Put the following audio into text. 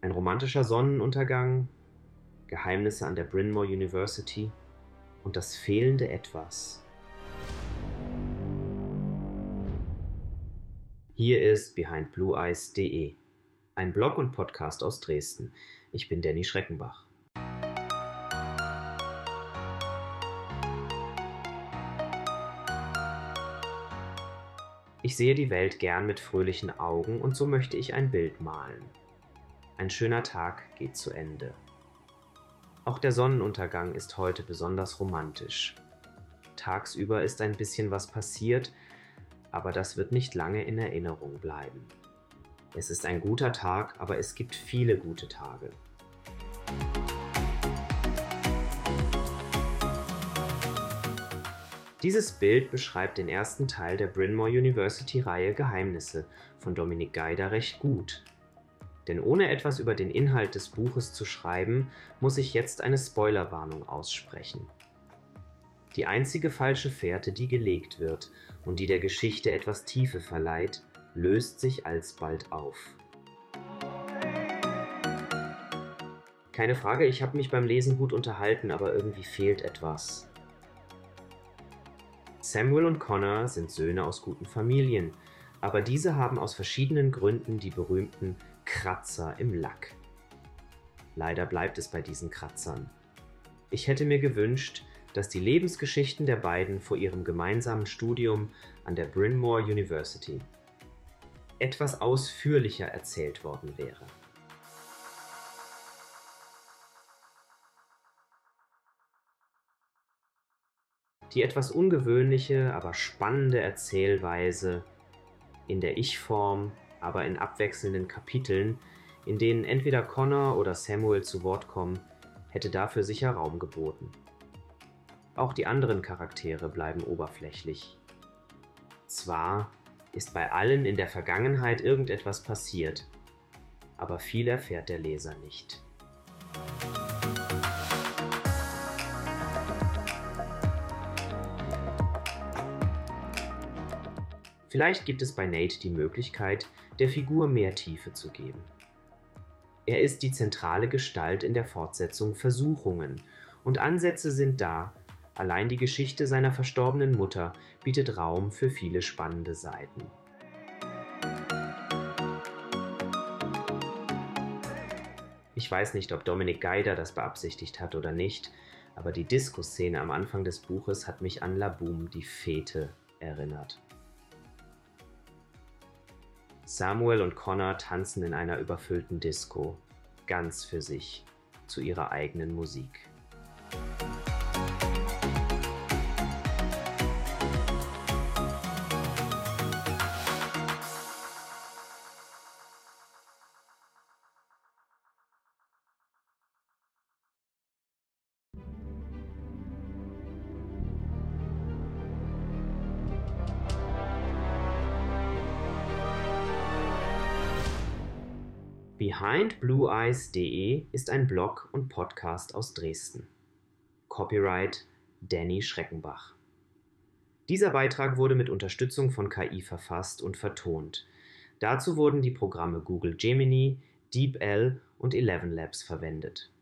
Ein romantischer Sonnenuntergang, Geheimnisse an der Bryn Mawr University und das fehlende Etwas. Hier ist behindblueeyes.de, ein Blog und Podcast aus Dresden. Ich bin Danny Schreckenbach. Ich sehe die Welt gern mit fröhlichen Augen und so möchte ich ein Bild malen. Ein schöner Tag geht zu Ende. Auch der Sonnenuntergang ist heute besonders romantisch. Tagsüber ist ein bisschen was passiert, aber das wird nicht lange in Erinnerung bleiben. Es ist ein guter Tag, aber es gibt viele gute Tage. Dieses Bild beschreibt den ersten Teil der Bryn Mawr University-Reihe Geheimnisse von Dominic Geider recht gut. Denn ohne etwas über den Inhalt des Buches zu schreiben, muss ich jetzt eine Spoilerwarnung aussprechen. Die einzige falsche Fährte, die gelegt wird und die der Geschichte etwas Tiefe verleiht, löst sich alsbald auf. Keine Frage, ich habe mich beim Lesen gut unterhalten, aber irgendwie fehlt etwas. Samuel und Connor sind Söhne aus guten Familien, aber diese haben aus verschiedenen Gründen die berühmten Kratzer im Lack. Leider bleibt es bei diesen Kratzern. Ich hätte mir gewünscht, dass die Lebensgeschichten der beiden vor ihrem gemeinsamen Studium an der Bryn Mawr University etwas ausführlicher erzählt worden wäre. Die etwas ungewöhnliche, aber spannende Erzählweise in der Ich-Form, aber in abwechselnden Kapiteln, in denen entweder Connor oder Samuel zu Wort kommen, hätte dafür sicher Raum geboten. Auch die anderen Charaktere bleiben oberflächlich. Zwar ist bei allen in der Vergangenheit irgendetwas passiert, aber viel erfährt der Leser nicht. Vielleicht gibt es bei Nate die Möglichkeit, der Figur mehr Tiefe zu geben. Er ist die zentrale Gestalt in der Fortsetzung Versuchungen und Ansätze sind da, allein die Geschichte seiner verstorbenen Mutter bietet Raum für viele spannende Seiten. Ich weiß nicht, ob Dominic Geider das beabsichtigt hat oder nicht, aber die Disco-Szene am Anfang des Buches hat mich an La Boom, die Fete, erinnert. Samuel und Connor tanzen in einer überfüllten Disco, ganz für sich, zu ihrer eigenen Musik. behindblueeyes.de ist ein Blog und Podcast aus Dresden. Copyright Danny Schreckenbach. Dieser Beitrag wurde mit Unterstützung von KI verfasst und vertont. Dazu wurden die Programme Google Gemini, DeepL und ElevenLabs verwendet.